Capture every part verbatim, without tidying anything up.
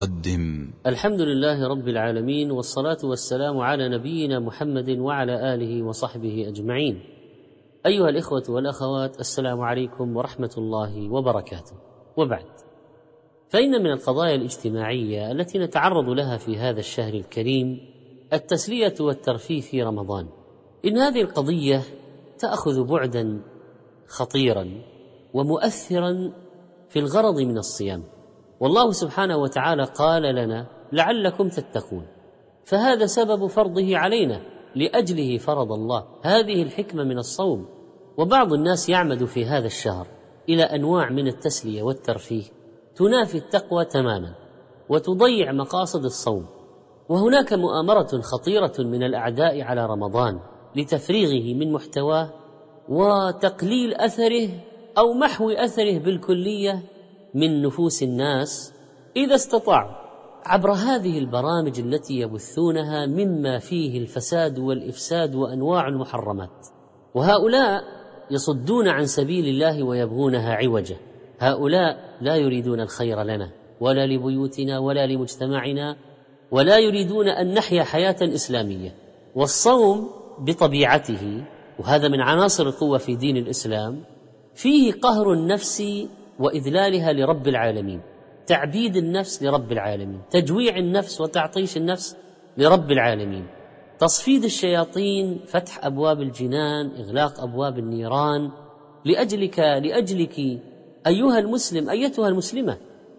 قدم. الحمد لله رب العالمين، والصلاة والسلام على نبينا محمد وعلى آله وصحبه أجمعين. أيها الإخوة والأخوات، السلام عليكم ورحمة الله وبركاته. وبعد، فإن من القضايا الاجتماعية التي نتعرض لها في هذا الشهر الكريم التسلية والترفيه في رمضان. إن هذه القضية تأخذ بعدا خطيرا ومؤثرا في الغرض من الصيام، والله سبحانه وتعالى قال لنا لعلكم تتقون، فهذا سبب فرضه علينا، لأجله فرض الله هذه الحكمة من الصوم. وبعض الناس يعمد في هذا الشهر إلى أنواع من التسلية والترفيه تنافي التقوى تماما وتضيع مقاصد الصوم. وهناك مؤامرة خطيرة من الأعداء على رمضان لتفريغه من محتواه وتقليل أثره أو محو أثره بالكلية من نفوس الناس إذا استطاعوا، عبر هذه البرامج التي يبثونها مما فيه الفساد والإفساد وأنواع المحرمات. وهؤلاء يصدون عن سبيل الله ويبغونها عوجا. هؤلاء لا يريدون الخير لنا ولا لبيوتنا ولا لمجتمعنا، ولا يريدون أن نحيا حياة إسلامية. والصوم بطبيعته، وهذا من عناصر القوة في دين الإسلام، فيه قهر النفس وإذلالها لرب العالمين، تعبيد النفس لرب العالمين، تجويع النفس وتعطيش النفس لرب العالمين، تصفيد الشياطين، فتح أبواب الجنان، إغلاق أبواب النيران، لأجلك لأجلك أيها المسلم أيتها المسلمة.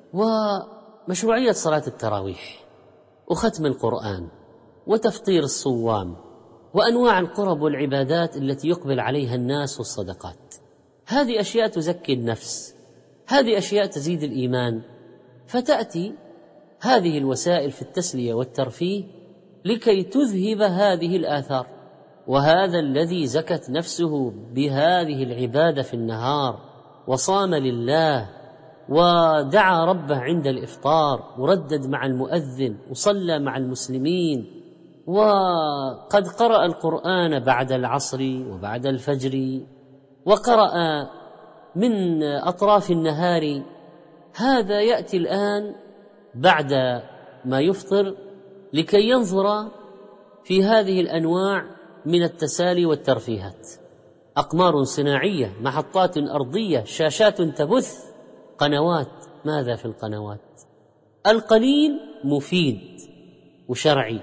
ومشروعية صلاة التراويح وختم القرآن وتفطير الصوام وأنواع القرب والعبادات التي يقبل عليها الناس والصدقات، هذه أشياء تزكي النفس، هذه أشياء تزيد الإيمان. فتأتي هذه الوسائل في التسلية والترفيه لكي تذهب هذه الآثار. وهذا الذي زكت نفسه بهذه العبادة في النهار وصام لله ودعا ربه عند الإفطار وردد مع المؤذن وصلى مع المسلمين وقد قرأ القرآن بعد العصر وبعد الفجر وقرأ من أطراف النهار، هذا يأتي الآن بعد ما يفطر لكي ينظر في هذه الأنواع من التسالي والترفيهات. أقمار صناعية، محطات أرضية، شاشات تبث، قنوات. ماذا في القنوات؟ القليل مفيد وشرعي،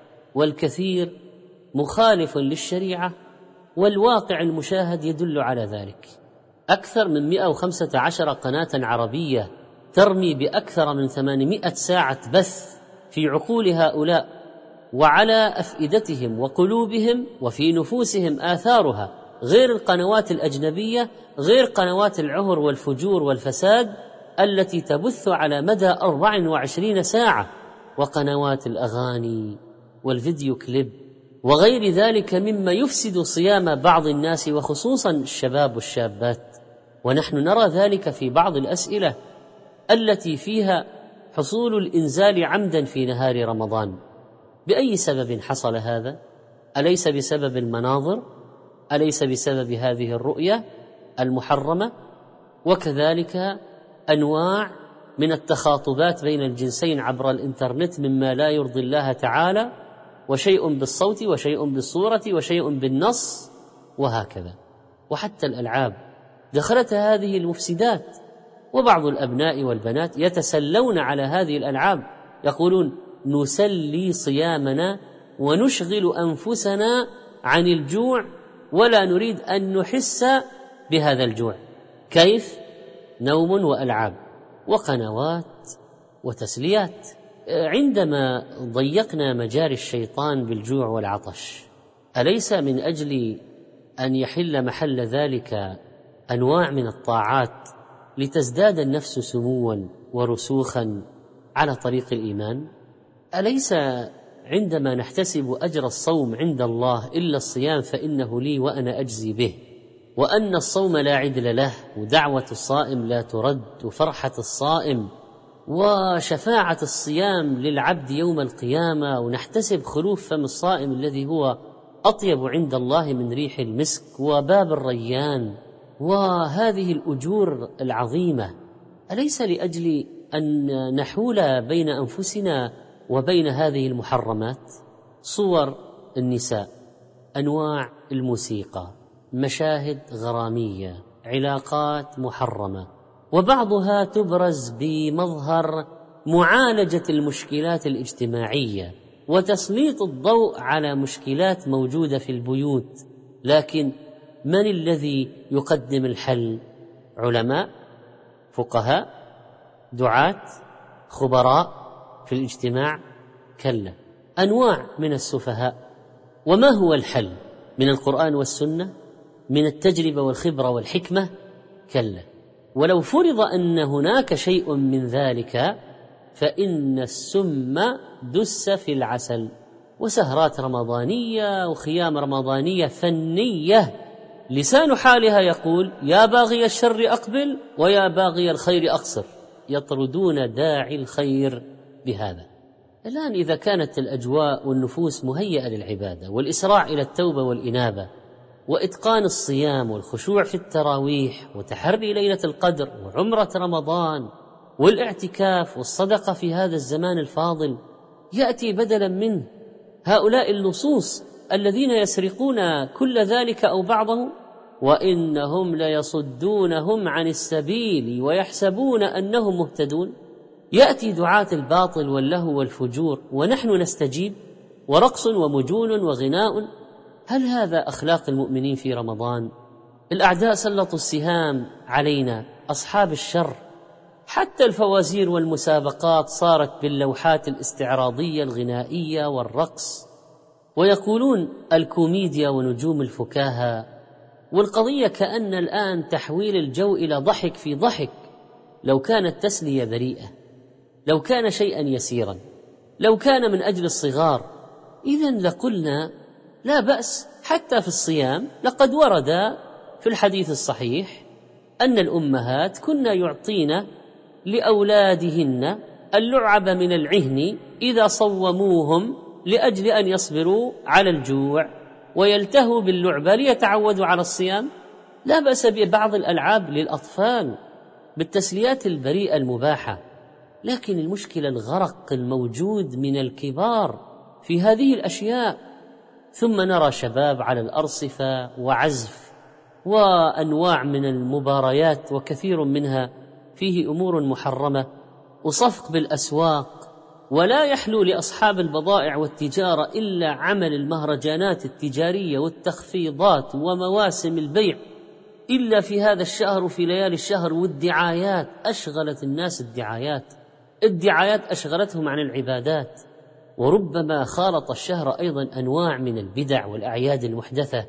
والكثير مخالف للشريعة، والواقع المشاهد يدل على ذلك. أكثر من مئة وخمسة عشر قناة عربية ترمي بأكثر من ثمانمائة ساعة بث في عقول هؤلاء وعلى أفئدتهم وقلوبهم وفي نفوسهم آثارها، غير القنوات الأجنبية، غير قنوات العهر والفجور والفساد التي تبث على مدى أربع وعشرين ساعة، وقنوات الأغاني والفيديو كليب وغير ذلك مما يفسد صيام بعض الناس وخصوصا الشباب والشابات. ونحن نرى ذلك في بعض الأسئلة التي فيها حصول الإنزال عمدا في نهار رمضان. بأي سبب حصل هذا؟ أليس بسبب المناظر؟ أليس بسبب هذه الرؤية المحرمة؟ وكذلك أنواع من التخاطبات بين الجنسين عبر الإنترنت مما لا يرضي الله تعالى، وشيء بالصوت وشيء بالصورة وشيء بالنص، وهكذا. وحتى الألعاب دخلتها هذه المفسدات، وبعض الأبناء والبنات يتسلون على هذه الألعاب، يقولون نسلي صيامنا ونشغل أنفسنا عن الجوع ولا نريد أن نحس بهذا الجوع. كيف؟ نوم وألعاب وقنوات وتسليات. عندما ضيقنا مجاري الشيطان بالجوع والعطش، أليس من أجل أن يحل محل ذلك أنواع من الطاعات لتزداد النفس سموا ورسوخا على طريق الإيمان؟ أليس عندما نحتسب أجر الصوم عند الله إلا الصيام فإنه لي وأنا أجزي به، وأن الصوم لا عدل له، ودعوة الصائم لا ترد، وفرحة الصائم وشفاعة الصيام للعبد يوم القيامة، ونحتسب خلوف فم الصائم الذي هو أطيب عند الله من ريح المسك وباب الريان، وهذه الأجور العظيمة. أليس لأجل أن نحول بين أنفسنا وبين هذه المحرمات صور النساء، أنواع الموسيقى، مشاهد غرامية، علاقات محرمة، وبعضها تبرز بمظهر معالجة المشكلات الاجتماعية وتسليط الضوء على مشكلات موجودة في البيوت. لكن من الذي يقدم الحل؟ علماء، فقهاء، دعاة، خبراء في الاجتماع؟ كلا، أنواع من السفهاء. وما هو الحل؟ من القرآن والسنة؟ من التجربة والخبرة والحكمة؟ كلا. ولو فرض أن هناك شيء من ذلك فإن السم دس في العسل. وسهرات رمضانية وخيام رمضانية فنية لسان حالها يقول: يا باغي الشر أقبل ويا باغي الخير أقصر، يطردون داعي الخير بهذا. الآن إذا كانت الأجواء والنفوس مهيئة للعبادة والإسراع إلى التوبة والإنابة وإتقان الصيام والخشوع في التراويح وتحري ليلة القدر وعمرة رمضان والاعتكاف والصدقة في هذا الزمان الفاضل، يأتي بدلا منه هؤلاء اللصوص الذين يسرقون كل ذلك أو بعضه، وإنهم ليصدونهم عن السبيل ويحسبون أنهم مهتدون. يأتي دعاة الباطل واللهو والفجور ونحن نستجيب، ورقص ومجون وغناء. هل هذا أخلاق المؤمنين في رمضان؟ الأعداء سلطوا السهام علينا، أصحاب الشر، حتى الفوازير والمسابقات صارت باللوحات الاستعراضية الغنائية والرقص، ويقولون الكوميديا ونجوم الفكاهة. والقضية كأن الآن تحويل الجو إلى ضحك في ضحك. لو كانت تسلية بريئة، لو كان شيئا يسيرا، لو كان من أجل الصغار، إذن لقلنا لا بأس. حتى في الصيام لقد ورد في الحديث الصحيح أن الأمهات كن يعطين لأولادهن اللعب من العهن إذا صوموهم لأجل أن يصبروا على الجوع ويلتهوا باللعبة ليتعودوا على الصيام. لا بأس ببعض الألعاب للأطفال بالتسليات البريئة المباحة، لكن المشكلة الغرق الموجود من الكبار في هذه الأشياء. ثم نرى شباب على الأرصفة وعزف وأنواع من المباريات، وكثير منها فيه أمور محرمة وصفق بالأسواق. ولا يحلو لأصحاب البضائع والتجارة إلا عمل المهرجانات التجارية والتخفيضات ومواسم البيع إلا في هذا الشهر وفي ليالي الشهر. والدعايات أشغلت الناس، الدعايات الدعايات أشغلتهم عن العبادات. وربما خالط الشهر أيضا أنواع من البدع والأعياد المحدثة،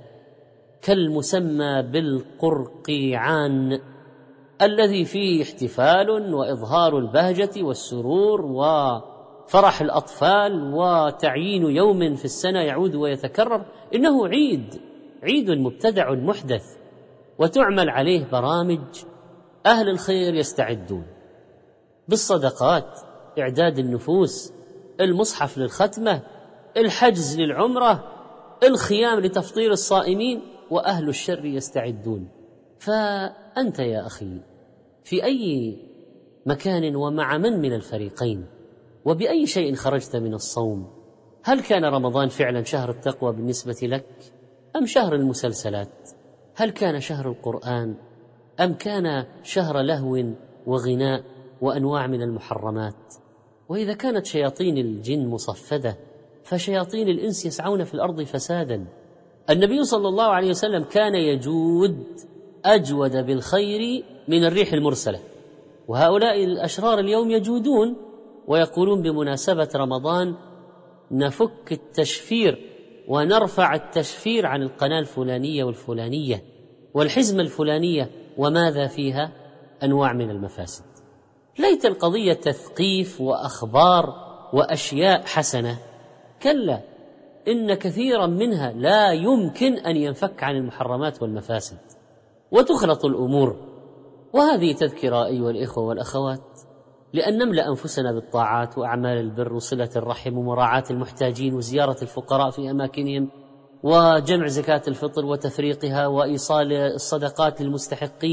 كالمسمى بالقرقيعان الذي فيه احتفال وإظهار البهجة والسرور وفرح الأطفال وتعيين يوم في السنة يعود ويتكرر. إنه عيد عيد مبتدع محدث، وتعمل عليه برامج. أهل الخير يستعدون بالصدقات، إعداد النفوس، المصحف للختمة، الحجز للعمرة، الخيام لتفطير الصائمين، وأهل الشر يستعدون. فأنت يا أخي في أي مكان ومع من من الفريقين؟ وبأي شيء خرجت من الصوم؟ هل كان رمضان فعلا شهر التقوى بالنسبة لك أم شهر المسلسلات؟ هل كان شهر القرآن أم كان شهر لهو وغناء وأنواع من المحرمات؟ وإذا كانت شياطين الجن مصفدة فشياطين الإنس يسعون في الأرض فسادا. النبي صلى الله عليه وسلم كان يجود أجود بالخير من الريح المرسلة، وهؤلاء الأشرار اليوم يجودون ويقولون بمناسبة رمضان نفك التشفير ونرفع التشفير عن القناة الفلانية والفلانية والحزمة الفلانية، وماذا فيها؟ أنواع من المفاسد. ليت القضية تثقيف وأخبار وأشياء حسنة. كلا، إن كثيرا منها لا يمكن أن ينفك عن المحرمات والمفاسد، وتخلط الأمور. وهذه تذكرة أيها الإخوة والأخوات لأن نملأ أنفسنا بالطاعات وأعمال البر وصلة الرحم ومراعاة المحتاجين وزيارة الفقراء في أماكنهم وجمع زكاة الفطر وتفريقها وإيصال الصدقات للمستحقين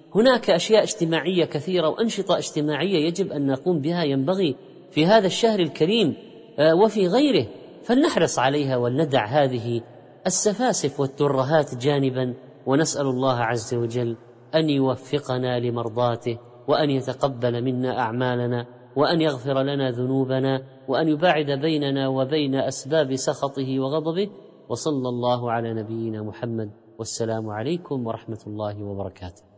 هناك أشياء اجتماعية كثيرة وأنشطة اجتماعية يجب أن نقوم بها، ينبغي في هذا الشهر الكريم وفي غيره، فلنحرص عليها ولندع هذه السفاسف والترهات جانبا، ونسأل الله عز وجل أن يوفقنا لمرضاته، وأن يتقبل منا أعمالنا، وأن يغفر لنا ذنوبنا، وأن يباعد بيننا وبين أسباب سخطه وغضبه. وصلى الله على نبينا محمد، والسلام عليكم ورحمة الله وبركاته.